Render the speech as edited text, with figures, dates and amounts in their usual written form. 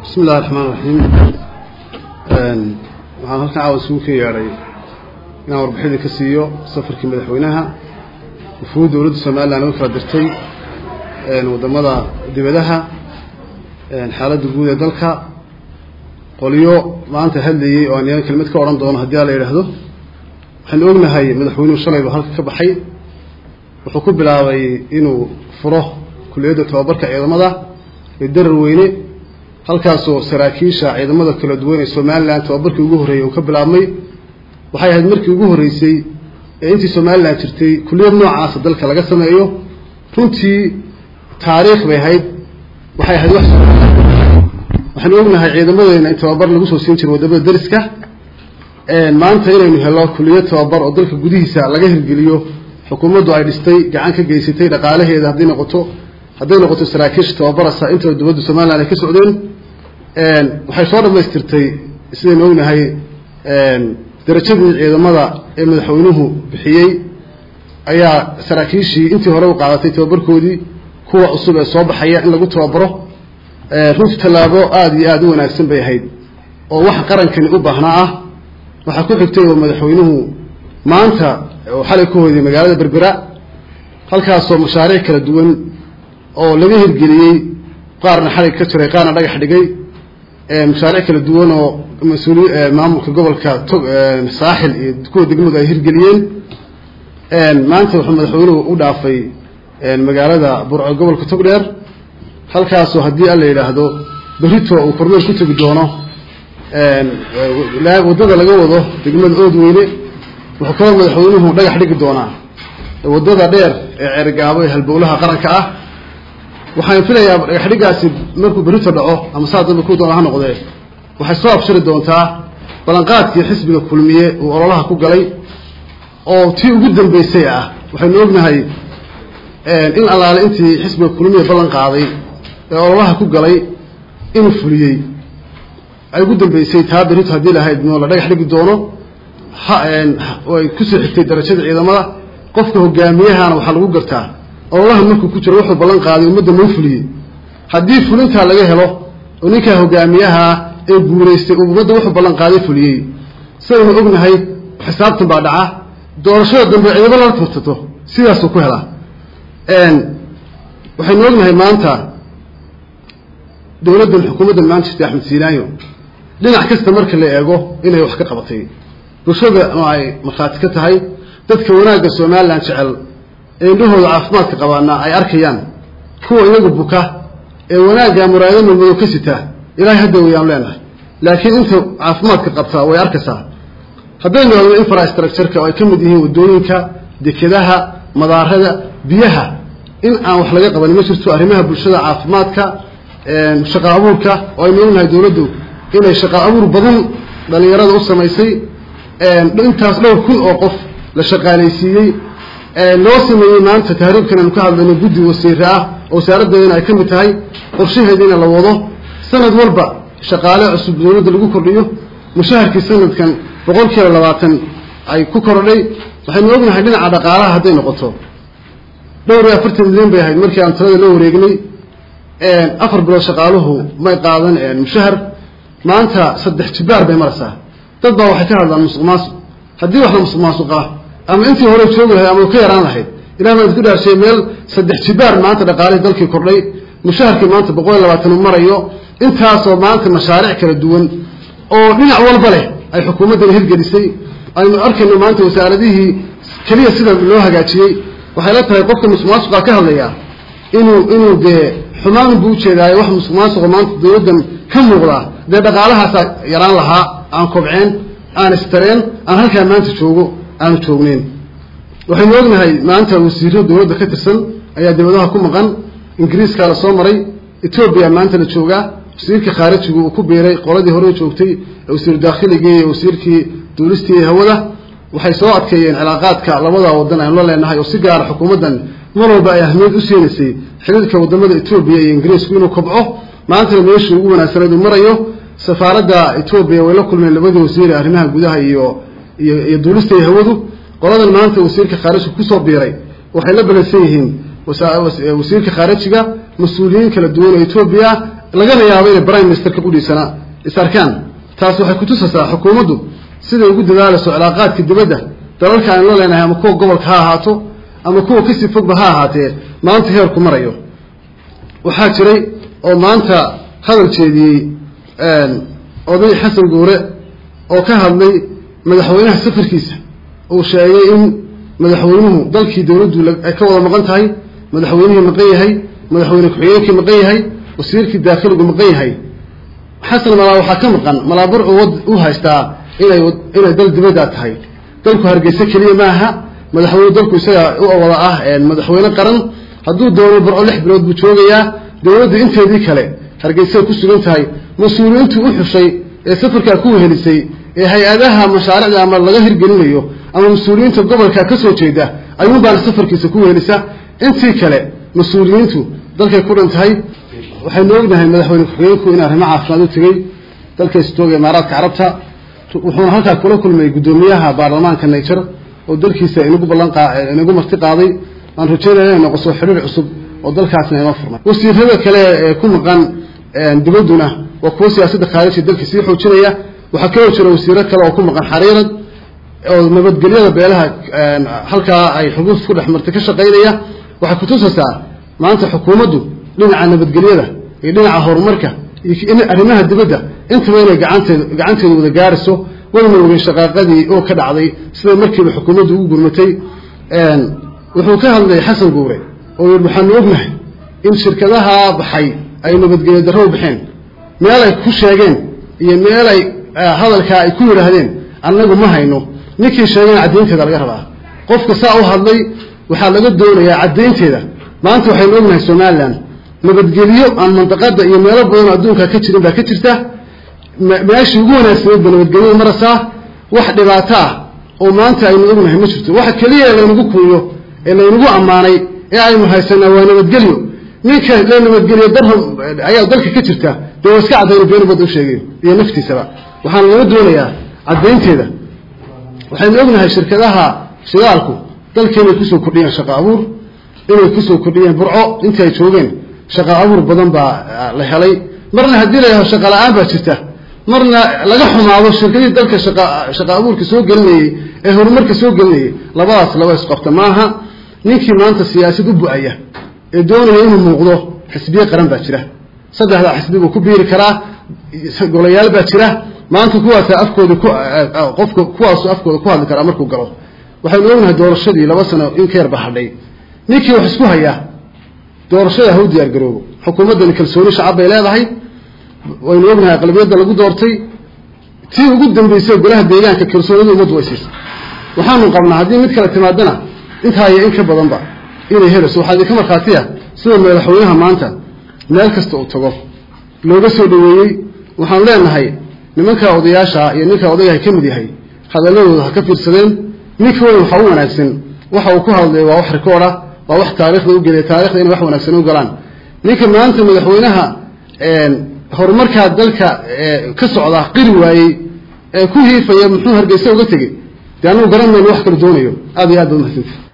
بسم الله الرحمن الرحيم. waxaan halkan caawa isugu ka yeeray inaan warbixin ka siiyo safarkii madaxweynaha wufuud dawladda Soomaaliland oo kala dirtay wadamada dibadaha xaaladda guud ee dalka qoliyo maanta hadlayay oo aan kelmad ka oran doono hadii la yiraahdo waxaan ognahay madaxweynuhu shalay halka ka baxay wuxuu ku bilaabay inuu furo kulliyadda tababarka ciidamada ee Darweyne halkaasoo saraakiisha ciidamada kala duwan ee Soomaaliland tababarkii ugu horeeyay uu ka bilaabmay waxay ahayd markii ugu horeysay ee intii Soomaaliland jirtay kulliyad noocaas dalka laga sameeyo runtii taariikh bay ahayd waxay ahayd waxaan ognahay ciidamadeena in tababar lagu soo siin jiray wadamada dariska maanta inaynu helo kulliyad tababar oo dalka gudihiisa laga hirgeliyo xukuumaddu ay dhistay gacan ka geysatay dhaqaalaheeda hadday noqoto saraakiisha tababarasa inta dawladda Soomaaliland ay ka socdeen waxay soo dhameystirtay sideen ognahay darajadii ciidamada ee madaxweynuhu bixiyay ayaa saraakiishii intii hore u qaadatay tababarkoodii kuwa cusub ee soo baxaya in lagu tababaro runtii talaabo aad iyo aad u wanaagsan bay ahayd oo wax qarankani u baahnaa waxa ku xigtay oo madaxweynuhu maanta xalay ku hoyday magaalada Berbera halkaasoo mashaariic kala duwan oo laga hirgeliyay qaarna xalay ka jiray qaarna dhagax dhigay mashaariic kala duwan oo mas'uuliyiin maamulka gobolka saaxil iyo kuwa degmada ay hirgeliyeen maanta wuxuu madaxweynuhu u dhaafay magaalada Burco gobolka Togdheer halkaasoo hadii la yiraahdo berito uu kormeer ku tagi doono wadada laga wado degmada Oodweyne wuxuu kaloo madaxweynuhu dhagax dhigi doonaa wadada dheer ee Cergaabo ee halbowlaha qaranka waxaan filayaa dhagaxdigaasi markuu berito dhaco ama saadaba ku doona noqday waxay soo abshiri doontaa balanqaadkii xisbiga kulmiye oo ololaha ku galay oo tii ugu dambeysay waxaan ognahay in alaale intii xisbiga kulmiye balan qaaday ee ololaha ku galay inuu fuliyay ay ugu dambeysay taa berito hadii la hayd la dhagax dhigi doono way ku soo xigtay darajada ciidamada qofka hogaamiyahana waxa lagu gartaa ololaha markuu ku jiro wuxuu balan qaaday ummadda loo fuliyay hadii fulinta laga helo oo ninka hogaamiyaha ee guuleystay ummadda wuxuu balan qaaday fuliyay saynu ognahay xisaabtan baa dhaca doorashada dambe ciidamada la furtato sidaas uu ku helaa waxaynu ognahay maanta dawladda xukuumadda maanta Axmed Siilaayo dhinac kasta marka la eego inay wax ka qabatay bulshada ay marxaati ka tahay dadka wanaagga Soomaaliland jecel indhahooda caafimaadka qabaana ay arkayaan kuwa iyagu buka ee wanaagga muraayadooda muddo ka sita ilaahay hadda weeyaan leenahay laakiin inta caafimaadka qabta way arkaysaa haddaynu eegno infrastructure-ka ay kamid yihiin wadooyinka dekedaha madaarada biyaha in aan wax laga qaban ma jirto arrimaha bulshada caafimaadka shaqo abuurka oo ay leeyahay dawladdu inay shaqo abuur badan dhalinyarada u sameysay intaas dhowr kun oo qof la shaqaaleysiiyay loo sameeyay maanta taariikhkan aan ku hadlayno guddi wasiir wasaaraddeena ay kamid tahay qorshaheedina la wado sanad walba shaqaale cusub dawladda lagu kordhiyo mushaharkii sanadkan 120 ay ku kordhay waxaynu ognahay dhinaca dhaqaalaha haday noqoto dhowr 40 milyan bay ahayd markii aan talada loo wareegnay 4 bilood shaqaaluhu may qaadan mushahar maanta 3 jibaar bay maraysaa dad baa waxay ka hadlaan musuqmaasuq hadii wax la musuqmaasuqa ama intii hore joogay ama ka yaraan lahayd ilaahay isku dhaarshay meel 3 jibaar maanta dhaqaalaha dalkii kordhay mushaharkii maanta 120 marayo intaas oo maanta mashaariic kala duwan oo dhinac walba leh ay xukuumadda hirgelisay aynu arkayno maanta wasaaradihii kaliya sida loo hagaajiyay waxay la tahay qofka musuqmaasuqa ka hadlaya inuu de xumaan buu jeedaa wax musuqmaasuqa maanta dawladdan ka muuqda de dhaqaalahaas yaraan lahaa aan kobceen aan istareen aan halka maanta joogo aan joognayn waxaynu ognahay maanta wasiirro dawladda ka tirsan ayaa dawladaha ku maqan ingiriiska la soo maray Ethiopia maanta la jooga wasiirka khaarijiga uu ku beeray qoladii hore joogtay wasiir dakhiliga iyo wasiirkii duulistii hawada waxay soo adkeeyeen cilaaqaadka labada wadan ay la leenahay oo si gaar ah xukuumaddan mar walba ay ahmiyad u siinayay xiriirka wadamada Ethiopia iyo Ingiriiska inuu kobco maanta meesha ugu wanaagsan uu marayo safaaradda Ethiopia way la kulmeen labada wasiir arrimaha gudaha iyo duulistii hawadu qoladan maanta wasiirka khaarijiga ku soo beeray waxay la balansan yihiin wasiirka khaarijiga mas'uuliyiin kala duwan oo Ethiopia lagana yaabo inay prime ministerka u dhiisana isarkaan taas waxay ku tusaysaa xukuumaddu sida ugu dadaalayso cilaaqaadka dibadda dalalka aan la leenahay ama kuwa gobolka ha ahaato ama kuwa ka sii fogba ha ahaatee maanta heerku marayo waxaa jiray oo maanta hadal jeediyey oday xasan guure oo ka hadlay madaxweynaha safarkiisa uu sheegay in madaxweynuhu dalkii dawladdu ay ka wada maqan tahay madaxweynihii maqan yahay madaxweyne ku-xigeenkii maqan yahay wasiirkii daakiligu maqan yahay xasan malaa waxaa ka maqan malaabar u haystaa inay dal dibadda tahay dalku hargeysa keliya maaha madaxweyne dalku isaga u wada ah madaxweyne qaran hadduu doono barco 6 bilood buu joogayaa dawladda inteedii kale hargeysa ku sugan tahay mas-uuliyiintu u xushay ee safarka ku helisay ee hay-adaha mashaariicda ama laga hirgelinayo ama mas-uuliyiinta gobolka ka soo jeeda ayuu baan safarkiisa ku helisa intii kale mas-uuliyiintu dalkay ku dhantahay waxaynu ognahay madaxweyne ku-xigeenku in arrimo caafimaad u tegey dalka istooga imaaraadka carabta wuxuuna halkaa kula kulmay guddoomiyaha baarlamaanka Niger oo dalkiisa inagu marti qaaday aan rajeynayna inay noqoto xiriir cusub oo dalkaasna inoo furmay wasiirada kale ee ku maqan dibadduna waa kuwa siyaasadda khaarijiga dalka sii xoojinaya waxaa kaloo jira wasiiro kale oo ku maqan xariirad oo nabadgelyada beelaha halkaa ay xuquuq ku dhex martay ka shaqaynaya waxay ku tusaysaa maanta xukuumaddu dhinaca nabadgelyada iyo dhinaca horumarka iyo arrimaha dibadda intaba inay gacanteeda wada gaarayso wayna ogeyn shaqaaqadii oo ka dhacday sida markiiba xukuumaddu ugu gurmatay wuxuu ka hadlay xasan guure oo waxaanu ognahay in shirkadaha baxay ay nabadgelyo darro u baxeen meel ay ku sheegeen iyo meel ay hadalkaa ay ku yidhaahdeen annagu ma hayno ninkii sheegeen caddaynteeda laga rabaa qofka saa u hadlay waxaa laga doonayaa caddaynteeda maanta waxaynu ognahay somaliland nabadgelyo aan mantaqada iyo meelo badan adduunka ka jirin baa ka jirta meeshii ugu wanaagsaneed ba nabadgelyada marasaa wax dhibaato ah oo maanta aynu ognahay ma jirto waxa keliya laynagu kuuyo ee laynagu ammaanay ee aynu haysanaa waa nabadgelyo ninka la nabadgelyo darro ayaa dalka ka jirta dee waa iska caddayna been bad u sheegayo iyo naftiisaba waxaan laga doonayaa caddaynteeda waxaynu ognahay shirkadaha shidaalku dalkeenay kusoo kordhiyeen shaqo abuur inay kusoo kordhiyeen burco intii ay joogeen shaqo abuur badan baa la helay marna haddii la yidhahdo shaqo la-aan baa jirta marna laga xumaado shirkadii dalka shaqo abuurka soo gelinayey ee horumarka soo gelinayey labadaas laba isqabta maaha ninkii maanta siyaasad u bu-aya ee doonaya inuu muuqdo xisbiye qaran baa jira saddexda xisbi buu ku biiri karaa golayaal baa jira maanta kuwaasa afkooda qofka kuwaasu afkooda ku hadli karaa markuu galo waxaynu ognahay doorashadii 2 sano in ka yar ba hadhay ninkii wax isku haya doorashada ha u diyaar garoobo xukuumaddani kalsooni shacab bay leedahay waynu ognahay aqlabiyadda lagu doortay tii ugu dambeysay golaha deegaanka kalsoonida ummaddu way siisay waxaanu qabnaa haddii mid kale timaadana intaa iyo in ka badanba inay helayso waxaa idinka markhaatiya sida madaxweynaha maanta meel kasta uu tago looga soo dhaweeyey waxaanu leenahay nimanka odayaasha iyo ninka odaygaha ka mid yahay hadalladooda ha ka fiirsadeen ninka weyn waxaa u wanaagsan waxa uu ku hadlay waa wax rikooda waa wax taariikhda u geliyay taariikhda inay wax wanaagsan u galaan ninka maanta madaxweynaha horumarka dalka ka socda qiri waayey ee ku hiifaya muxuu hargeysa uga tegey dee anuu garanayno wax kala doonayo aad iyo aad baa mahadsantahay